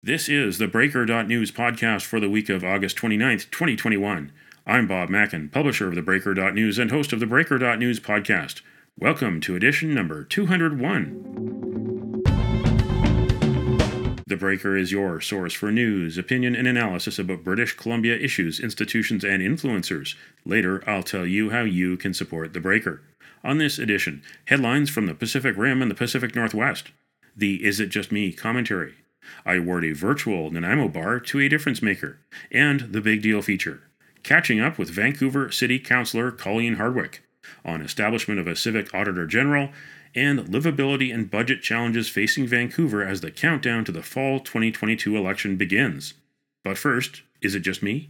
This is the Breaker.News podcast for the week of August 29th, 2021. I'm Bob Mackin, publisher of the Breaker.News and host of the Breaker.News podcast. Welcome to edition number 201. The Breaker is your source for news, opinion, and analysis about British Columbia issues, institutions, and influencers. Later, I'll tell you how you can support the Breaker. On this edition, headlines from the Pacific Rim and the Pacific Northwest. The Is It Just Me commentary. I award a virtual Nanaimo bar to a difference maker, and the Big Deal feature, catching up with Vancouver City Councillor Colleen Hardwick on establishment of a civic auditor general and livability and budget challenges facing Vancouver as the countdown to the fall 2022 election begins. But first, is it just me?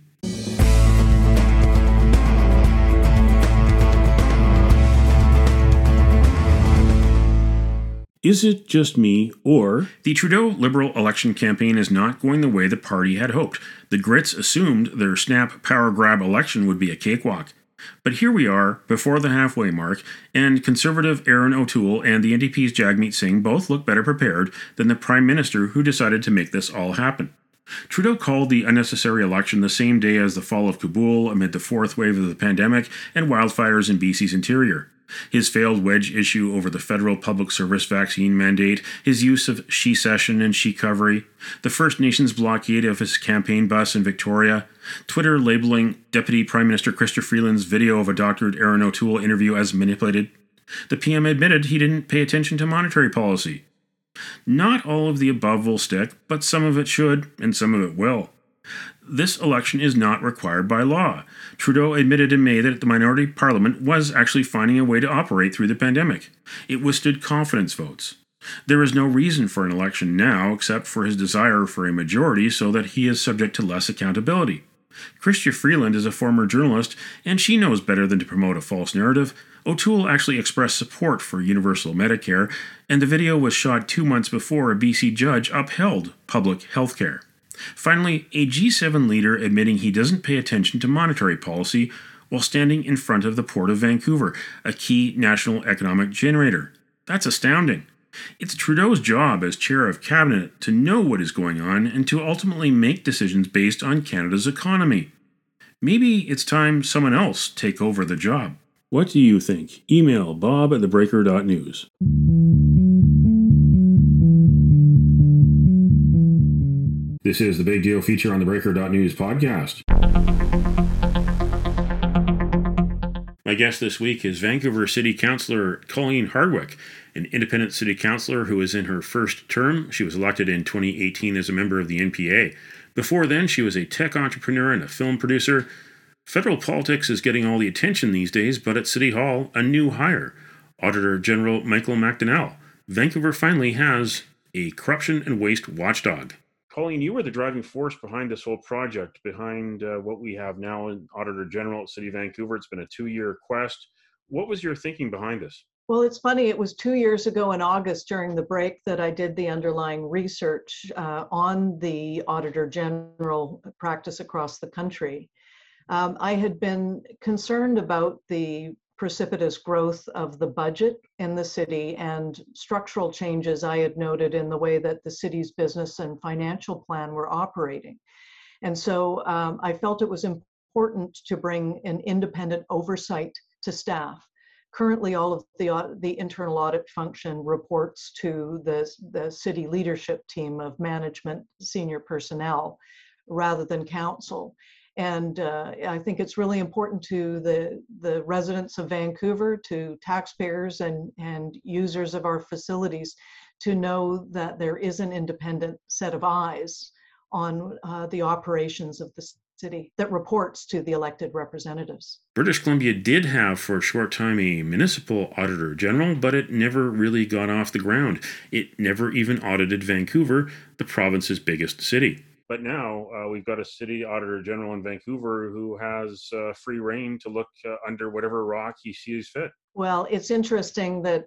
Is it just me, or the Trudeau Liberal election campaign is not going the way the party had hoped? The Grits assumed their snap power grab election would be a cakewalk. But here we are, before the halfway mark, and Conservative Erin O'Toole and the NDP's Jagmeet Singh both look better prepared than the Prime Minister who decided to make this all happen. Trudeau called the unnecessary election the same day as the fall of Kabul amid the fourth wave of the pandemic and wildfires in BC's interior. His failed wedge issue over the federal public service vaccine mandate, his use of she-cession and she-covery, the First Nations blockade of his campaign bus in Victoria, Twitter labeling Deputy Prime Minister Chrystia Freeland's video of a doctored Erin O'Toole interview as manipulated. The PM admitted he didn't pay attention to monetary policy. Not all of the above will stick, but some of it should, and some of it will. This election is not required by law. Trudeau admitted in May that the minority parliament was actually finding a way to operate through the pandemic. It withstood confidence votes. There is no reason for an election now except for his desire for a majority so that he is subject to less accountability. Chrystia Freeland is a former journalist, and she knows better than to promote a false narrative. O'Toole actually expressed support for universal Medicare, and the video was shot 2 months before a BC judge upheld public health care. Finally, a G7 leader admitting he doesn't pay attention to monetary policy while standing in front of the Port of Vancouver, a key national economic generator. That's astounding. It's Trudeau's job as chair of cabinet to know what is going on and to ultimately make decisions based on Canada's economy. Maybe it's time someone else take over the job. What do you think? Email bob@thebreaker.news. This is the Big Deal feature on the Breaker.News podcast. My guest this week is Vancouver City Councillor Colleen Hardwick, an independent city councillor who is in her first term. She was elected in 2018 as a member of the NPA. Before then, she was a tech entrepreneur and a film producer. Federal politics is getting all the attention these days, but at City Hall, a new hire, Auditor General Michael McDonnell. Vancouver finally has a corruption and waste watchdog. Colleen, you were the driving force behind this whole project, behind what we have now in Auditor General at City of Vancouver. It's been a 2-year quest. What was your thinking behind this? Well, it's funny. It was 2 years ago in August during the break that I did the underlying research on the Auditor General practice across the country. I had been concerned about the precipitous growth of the budget in the city and structural changes I had noted in the way that the city's business and financial plan were operating. And so I felt it was important to bring an independent oversight to staff. Currently, all of the internal audit function reports to the city leadership team of management, senior personnel, rather than council. And I think it's really important to the residents of Vancouver, to taxpayers and users of our facilities to know that there is an independent set of eyes on the operations of the city that reports to the elected representatives. British Columbia did have for a short time a municipal auditor general, but it never really got off the ground. It never even audited Vancouver, the province's biggest city. But now we've got a city auditor general in Vancouver who has free reign to look under whatever rock he sees fit. Well, it's interesting that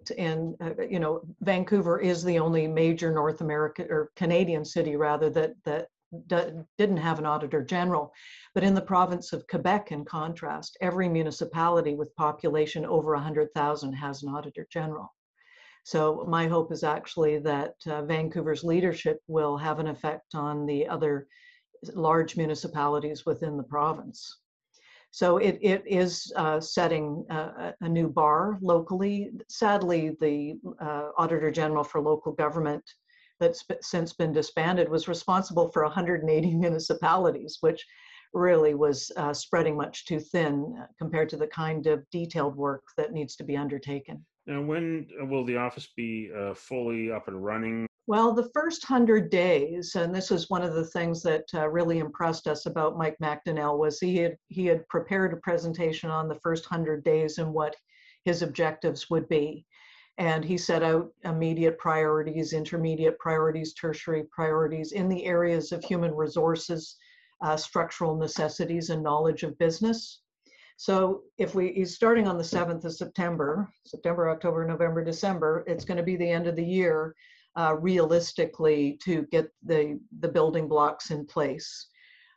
Vancouver is the only major North American or Canadian city rather that didn't have an auditor general. But in the province of Quebec, in contrast, every municipality with population over 100,000 has an auditor general. So my hope is actually that Vancouver's leadership will have an effect on the other large municipalities within the province. So it is setting a new bar locally. Sadly, the Auditor General for Local Government that's since been disbanded was responsible for 180 municipalities, which really was spreading much too thin compared to the kind of detailed work that needs to be undertaken. Now, when will the office be fully up and running? Well, the first 100 days, and this is one of the things that really impressed us about Mike McDonnell, was he had prepared a presentation on the first 100 days and what his objectives would be. And he set out immediate priorities, intermediate priorities, tertiary priorities in the areas of human resources, structural necessities, and knowledge of business. So if he's starting on the 7th of September, October, November, December, it's going to be the end of the year, realistically, to get the building blocks in place.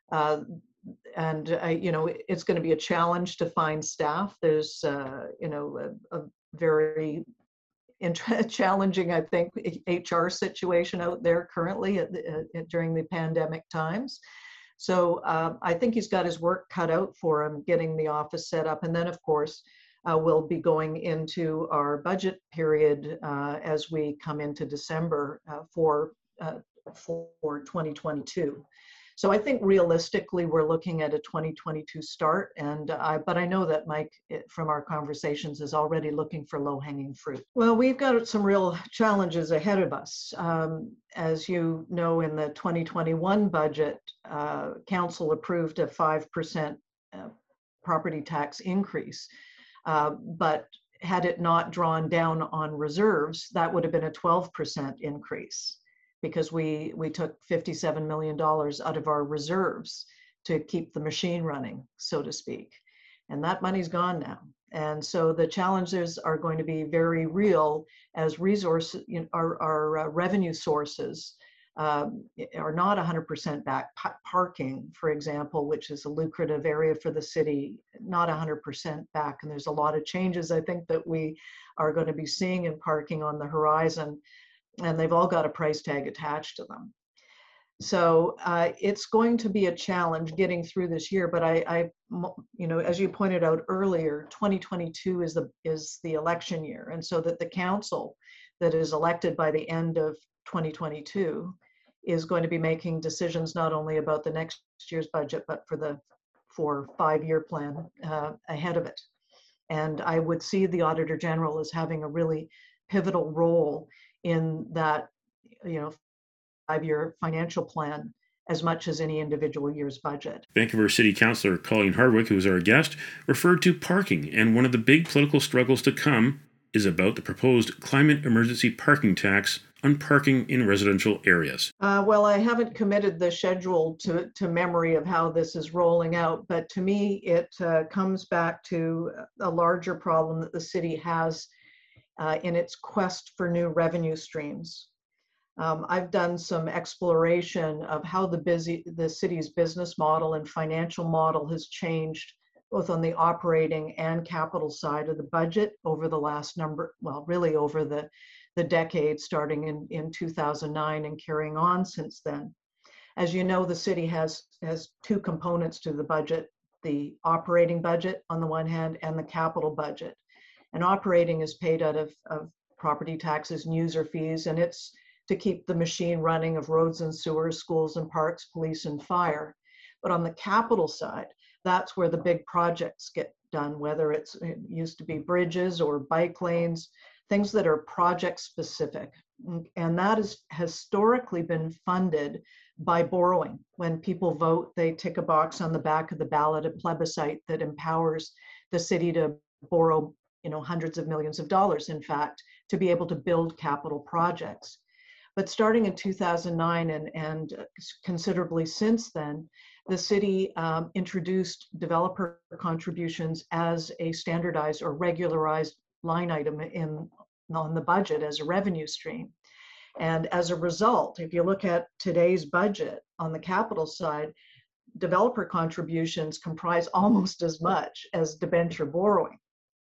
It's going to be a challenge to find staff. There's, a very challenging, I think, HR situation out there currently during the pandemic times. So I think he's got his work cut out for him getting the office set up. And then, of course, we'll be going into our budget period as we come into December for 2022. So I think realistically, we're looking at a 2022 start. But I know that Mike, from our conversations, is already looking for low-hanging fruit. Well, we've got some real challenges ahead of us. As you know, in the 2021 budget, Council approved a 5% property tax increase. But had it not drawn down on reserves, that would have been a 12% increase, because we took $57 million out of our reserves to keep the machine running, so to speak. And that money's gone now. And so the challenges are going to be very real as our revenue sources are not 100% back. Parking, for example, which is a lucrative area for the city, not 100% back. And there's a lot of changes, I think, that we are going to be seeing in parking on the horizon. And they've all got a price tag attached to them. So it's going to be a challenge getting through this year. But as you pointed out earlier, 2022 is the election year, and so that the council that is elected by the end of 2022 is going to be making decisions not only about the next year's budget, but for the 5-year plan ahead of it. And I would see the Auditor General as having a really pivotal role in that, 5-year financial plan as much as any individual year's budget. Vancouver City Councillor Colleen Hardwick, who is our guest, referred to parking, and one of the big political struggles to come is about the proposed climate emergency parking tax on parking in residential areas. Well, I haven't committed the schedule to memory of how this is rolling out, but to me, it comes back to a larger problem that the city has in its quest for new revenue streams. I've done some exploration of how the city's business model and financial model has changed both on the operating and capital side of the budget over the last really over the decade starting in 2009 and carrying on since then. As you know, the city has two components to the budget: the operating budget on the one hand and the capital budget. And operating is paid out of property taxes and user fees, and it's to keep the machine running of roads and sewers, schools and parks, police and fire. But on the capital side, that's where the big projects get done, whether it used to be bridges or bike lanes, things that are project specific. And that has historically been funded by borrowing. When people vote, they tick a box on the back of the ballot, a plebiscite that empowers the city to borrow hundreds of millions of dollars, in fact, to be able to build capital projects. But starting in 2009 and considerably since then, the city introduced developer contributions as a standardized or regularized line item on the budget as a revenue stream. And as a result, if you look at today's budget on the capital side, developer contributions comprise almost as much as debenture borrowing.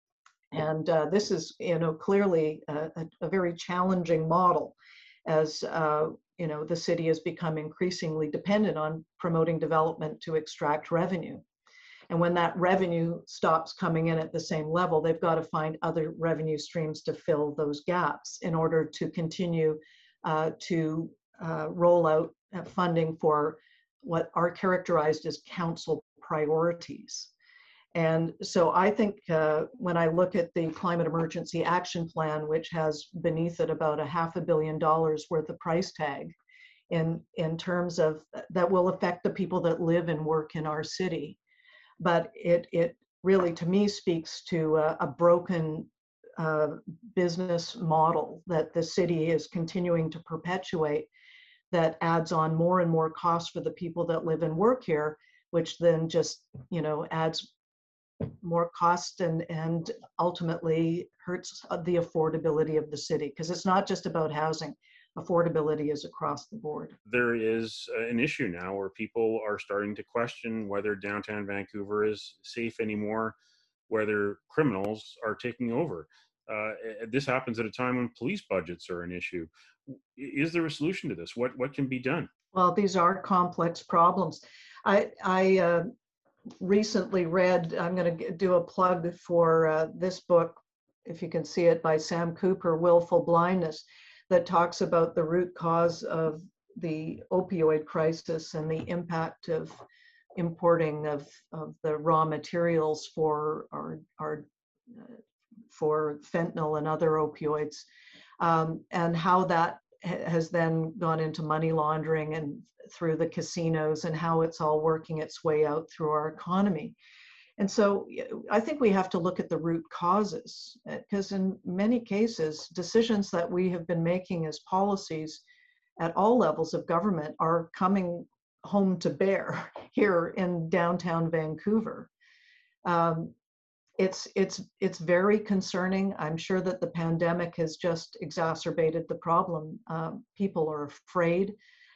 And this is, clearly a very challenging model as, the city has become increasingly dependent on promoting development to extract revenue. And when that revenue stops coming in at the same level, they've got to find other revenue streams to fill those gaps in order to continue to roll out funding for what are characterized as council priorities. And so I think when I look at the Climate Emergency Action Plan, which has beneath it about $500 million worth of price tag in terms of that will affect the people that live and work in our city. But it really, to me, speaks to a broken business model that the city is continuing to perpetuate that adds on more and more costs for the people that live and work here, which then just, adds more cost and ultimately hurts the affordability of the city, because it's not just about housing. Affordability is across the board. There is an issue now where people are starting to question whether downtown Vancouver is safe anymore, whether criminals are taking over. This happens at a time when police budgets are an issue. Is there a solution to this? What can be done? Well, these are complex problems. I recently read, I'm going to do a plug for this book, if you can see it, by Sam Cooper, Willful Blindness, that talks about the root cause of the opioid crisis and the impact of importing of the raw materials for for fentanyl and other opioids, and how that has then gone into money laundering and through the casinos, and how it's all working its way out through our economy. And so I think we have to look at the root causes, because in many cases, decisions that we have been making as policies at all levels of government are coming home to bear here in downtown Vancouver. It's very concerning. I'm sure that the pandemic has just exacerbated the problem. People are afraid.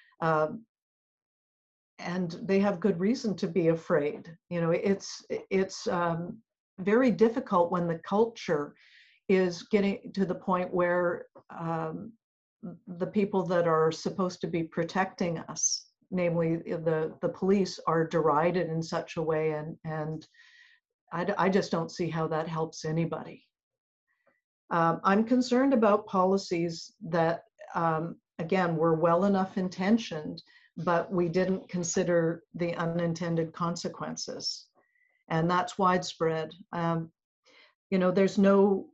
And they have good reason to be afraid. It's very difficult when the culture is getting to the point where the people that are supposed to be protecting us, namely the police, are derided in such a way, and I just don't see how that helps anybody. I'm concerned about policies that, again, were well enough intentioned, but we didn't consider the unintended consequences, and that's widespread. There's no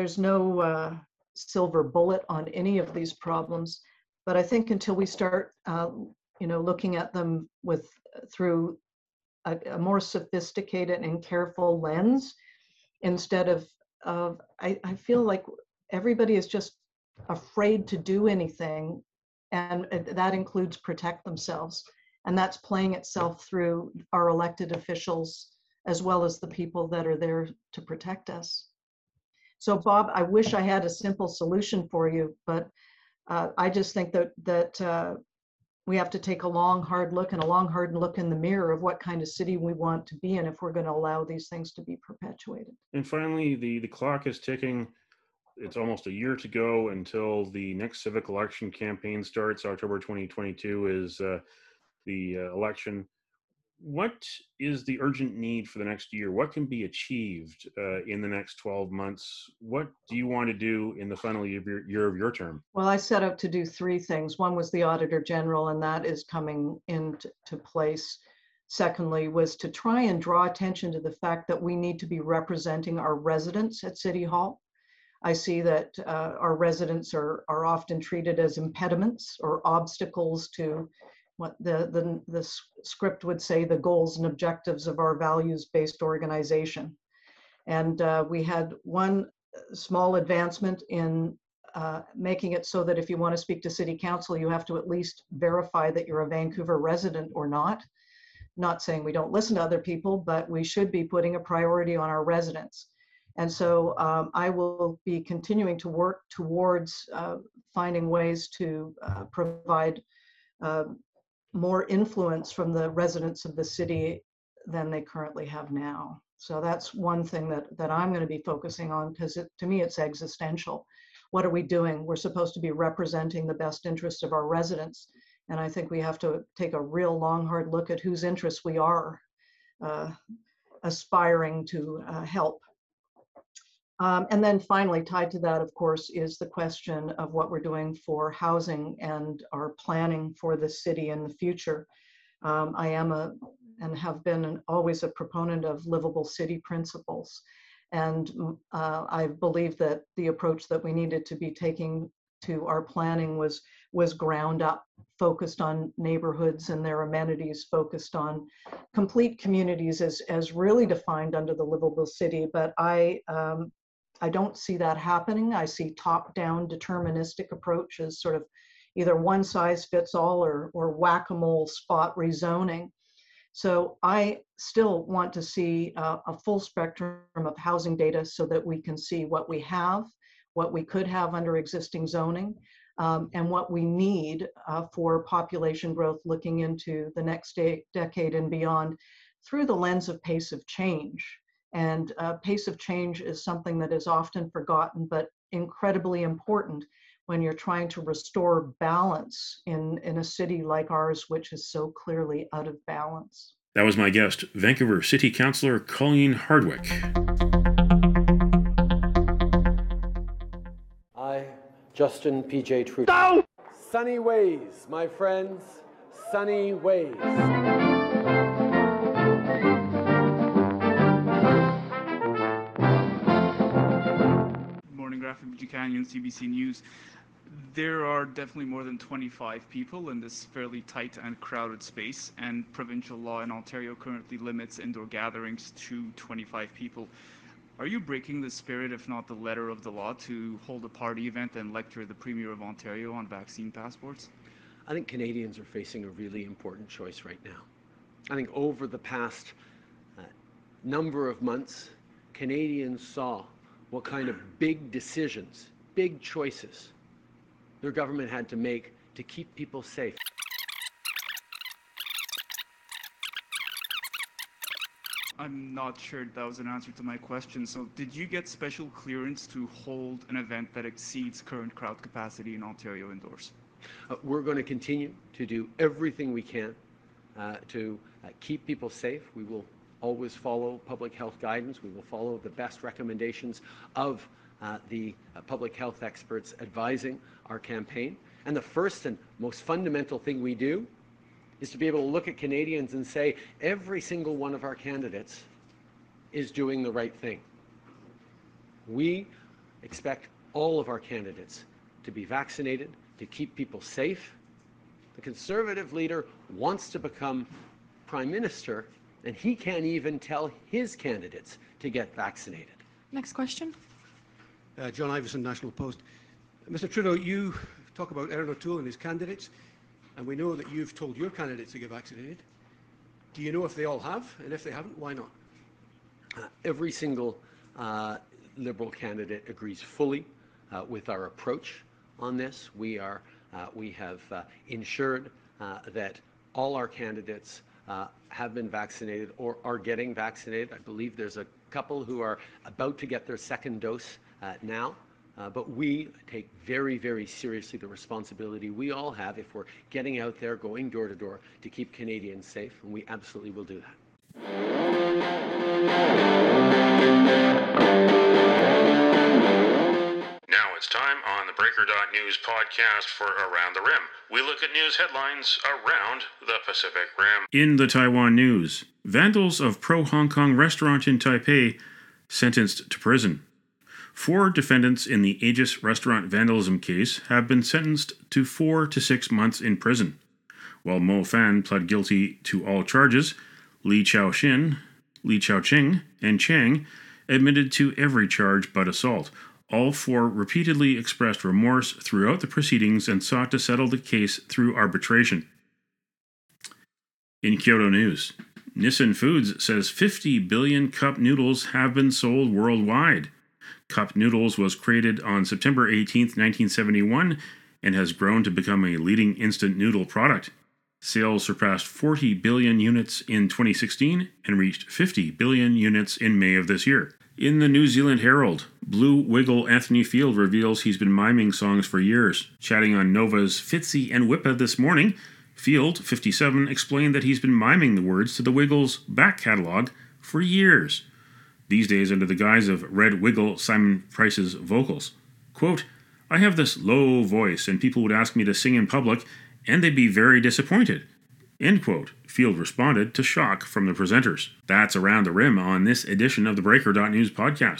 silver bullet on any of these problems, but I think until we start, looking at them through a more sophisticated and careful lens, instead of I feel like everybody is just afraid to do anything. And that includes protect themselves. And that's playing itself through our elected officials, as well as the people that are there to protect us. So Bob, I wish I had a simple solution for you, but I just think that we have to take a long, hard look in the mirror of what kind of city we want to be in if we're going to allow these things to be perpetuated. And finally, the clock is ticking. It's almost a year to go until the next civic election campaign starts. October 2022 is the election. What is the urgent need for the next year? What can be achieved in the next 12 months? What do you want to do in the final year of your term? Well, I set out to do three things. One was the Auditor General, and that is coming into place. Secondly, was to try and draw attention to the fact that we need to be representing our residents at City Hall. I see that our residents are often treated as impediments or obstacles to what the script would say, the goals and objectives of our values-based organization. And we had one small advancement in making it so that if you want to speak to City Council, you have to at least verify that you're a Vancouver resident or not. Not saying we don't listen to other people, but we should be putting a priority on our residents. And so I will be continuing to work towards finding ways to provide more influence from the residents of the city than they currently have now. So that's one thing that I'm going to be focusing on, because to me it's existential. What are we doing? We're supposed to be representing the best interests of our residents. And I think we have to take a real long, hard look at whose interests we are aspiring to help. And then finally, tied to that, of course, is the question of what we're doing for housing and our planning for the city in the future. I am and have been always a proponent of livable city principles. And I believe that the approach that we needed to be taking to our planning was ground up, focused on neighborhoods and their amenities, focused on complete communities as really defined under the livable city. But I don't see that happening. I see top-down deterministic approaches, sort of either one size fits all or whack-a-mole spot rezoning. So I still want to see a full spectrum of housing data so that we can see what we have, what we could have under existing zoning, and what we need for population growth looking into the next decade and beyond through the lens of pace of change. And pace of change is something that is often forgotten, but incredibly important when you're trying to restore balance in a city like ours, which is so clearly out of balance. That was my guest, Vancouver City Councillor Colleen Hardwick. I, Justin P.J. Trudeau. Sunny ways, my friends, sunny ways. Graphic Buchanan, CBC News. There are definitely more than 25 people in this fairly tight and crowded space, and provincial law in Ontario currently limits indoor gatherings to 25 people. Are you breaking the spirit, if not the letter of the law, to hold a party event and lecture the Premier of Ontario on vaccine passports? I think Canadians are facing a really important choice right now. I think over the past number of months, Canadians saw what kind of big decisions, big choices their government had to make to keep people safe. I'm not sure that was an answer to my question. So did you get special clearance to hold an event that exceeds current crowd capacity in Ontario indoors? We're going to continue to do everything we can to keep people safe. We will always follow public health guidance. We will follow the best recommendations of the public health experts advising our campaign. And the first and most fundamental thing we do is to be able to look at Canadians and say, every single one of our candidates is doing the right thing. We expect all of our candidates to be vaccinated, to keep people safe. The Conservative leader wants to become Prime Minister, and he can't even tell his candidates to get vaccinated. Next question. John Iverson, National Post. Mr. Trudeau, you talk about Erin O'Toole and his candidates, and we know that you've told your candidates to get vaccinated. Do you know if they all have? And if they haven't, why not? Every single Liberal candidate agrees fully with our approach on this. We have ensured that all our candidates have been vaccinated or are getting vaccinated. I believe there's a couple who are about to get their second dose now. But we take very, very seriously the responsibility we all have if we're getting out there, going door to door to keep Canadians safe, and we absolutely will do that. Now it's time on the Breaker.News podcast for Around the Rim. We look at news headlines around the Pacific Rim. In the Taiwan news, vandals of pro-Hong Kong restaurant in Taipei sentenced to prison. 4 defendants in the Aegis restaurant vandalism case have been sentenced to 4 to 6 months in prison. While Mo Fan pled guilty to all charges, Li Chaoqing, and Chang admitted to every charge but assault. All 4 repeatedly expressed remorse throughout the proceedings and sought to settle the case through arbitration. In Kyoto news, Nissin Foods says 50 billion cup noodles have been sold worldwide. Cup noodles was created on September 18, 1971, and has grown to become a leading instant noodle product. Sales surpassed 40 billion units in 2016 and reached 50 billion units in May of this year. In the New Zealand Herald, Blue Wiggle Anthony Field reveals he's been miming songs for years. Chatting on Nova's Fitzy and Whippa this morning, Field, 57, explained that he's been miming the words to the Wiggles' back catalog for years. These days under the guise of Red Wiggle Simon Price's vocals. Quote, I have this low voice and people would ask me to sing in public and they'd be very disappointed. End quote. Field responded to shock from the presenters. That's Around the Rim on this edition of the Breaker.News podcast.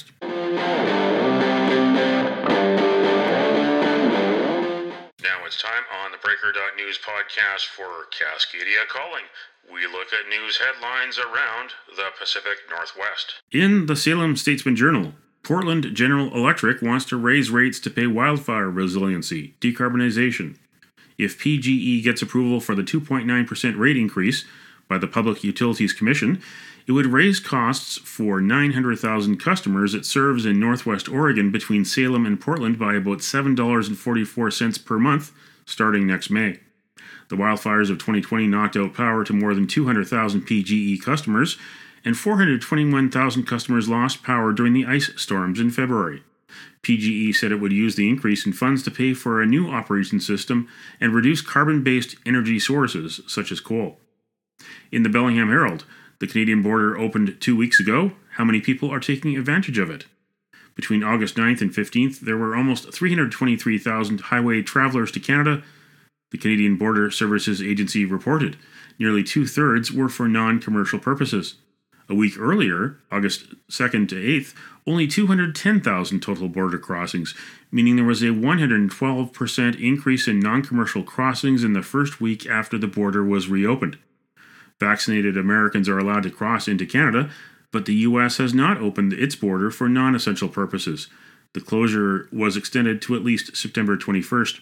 Now it's time on the Breaker.News podcast for Cascadia Calling. We look at news headlines around the Pacific Northwest. In the Salem Statesman Journal, Portland General Electric wants to raise rates to pay wildfire resiliency, decarbonization. If PGE gets approval for the 2.9% rate increase by the Public Utilities Commission, it would raise costs for 900,000 customers it serves in Northwest Oregon between Salem and Portland by about $7.44 per month starting next May. The wildfires of 2020 knocked out power to more than 200,000 PGE customers, and 421,000 customers lost power during the ice storms in February. PGE said it would use the increase in funds to pay for a new operation system and reduce carbon-based energy sources, such as coal. In the Bellingham Herald, the Canadian border opened 2 weeks ago. How many people are taking advantage of it? Between August 9th and 15th, there were almost 323,000 highway travelers to Canada, the Canadian Border Services Agency reported. Nearly two-thirds were for non-commercial purposes. A week earlier, August 2nd to 8th, only 210,000 total border crossings, meaning there was a 112% increase in non-commercial crossings in the first week after the border was reopened. Vaccinated Americans are allowed to cross into Canada, but the U.S. has not opened its border for non-essential purposes. The closure was extended to at least September 21st.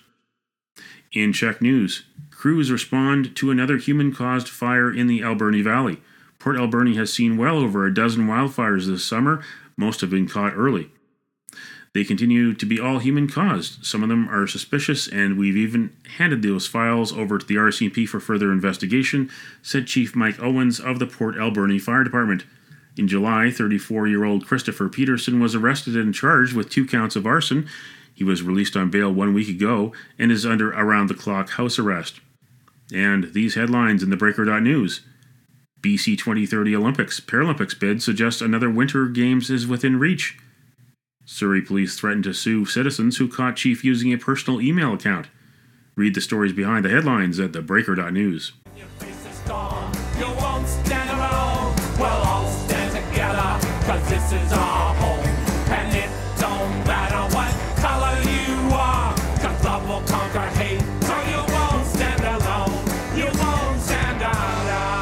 In Czech news, crews respond to another human-caused fire in the Alberni Valley. Port Alberni has seen well over a dozen wildfires this summer. Most have been caught early. They continue to be all human-caused. Some of them are suspicious, and we've even handed those files over to the RCMP for further investigation, said Chief Mike Owens of the Port Alberni Fire Department. In July, 34-year-old Christopher Peterson was arrested and charged with 2 counts of arson. He was released on bail 1 week ago and is under around-the-clock house arrest. And these headlines in the Breaker.News. BC 2030 Olympics Paralympics bid suggests another Winter Games is within reach. Surrey police threatened to sue citizens who caught chief using a personal email account. Read the stories behind the headlines at thebreaker.news. Your face is gone, you won't stand alone. We'll all stand together, 'cause this is our home. And it don't matter what color you are, 'cause love will conquer hate. So you won't stand alone, you won't stand alone.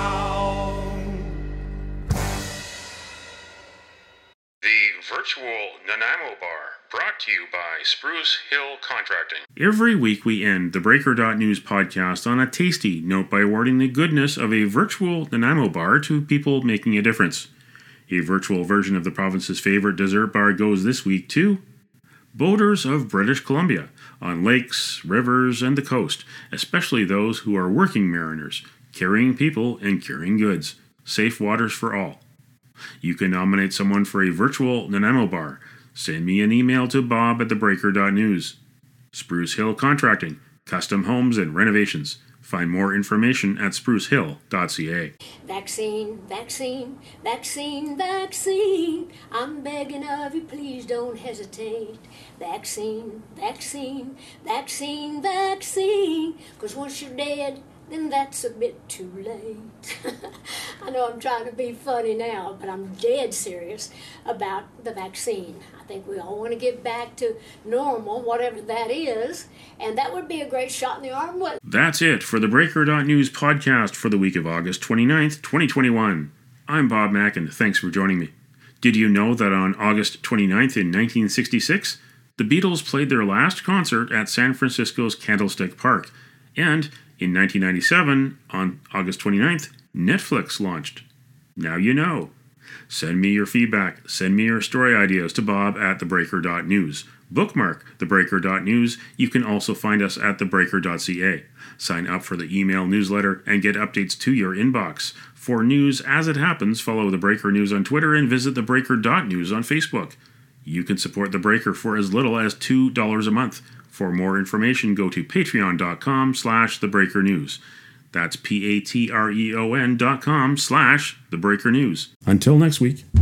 The virtual Nanaimo Bar, brought to you by Spruce Hill Contracting. Every week we end the Breaker.News podcast on a tasty note by awarding the goodness of a virtual Nanaimo bar to people making a difference. A virtual version of the province's favorite dessert bar goes this week to boaters of British Columbia, on lakes, rivers, and the coast, especially those who are working mariners, carrying people and carrying goods. Safe waters for all. You can nominate someone for a virtual Nanaimo bar. Send me an email to bob@thebreaker.news. Spruce Hill Contracting, custom homes and renovations. Find more information at sprucehill.ca. Vaccine, vaccine, vaccine, vaccine. I'm begging of you, please don't hesitate. Vaccine, vaccine, vaccine, vaccine. 'Cause once you're dead, then that's a bit too late. I know I'm trying to be funny now, but I'm dead serious about the vaccine. I think we all want to get back to normal, whatever that is, and that would be a great shot in the arm. That's it for the Breaker.News podcast for the week of August 29th, 2021. I'm Bob Mack, and thanks for joining me. Did you know that on August 29th in 1966, the Beatles played their last concert at San Francisco's Candlestick Park, and in 1997, on August 29th, Netflix launched. Now you know. Send me your feedback. Send me your story ideas to bob@thebreaker.news. Bookmark thebreaker.news. You can also find us at thebreaker.ca. Sign up for the email newsletter and get updates to your inbox. For news as it happens, follow The Breaker News on Twitter and visit thebreaker.news on Facebook. You can support The Breaker for as little as $2 a month. For more information, go to patreon.com/thebreakernews. That's patreon.com/thebreakernews. Until next week.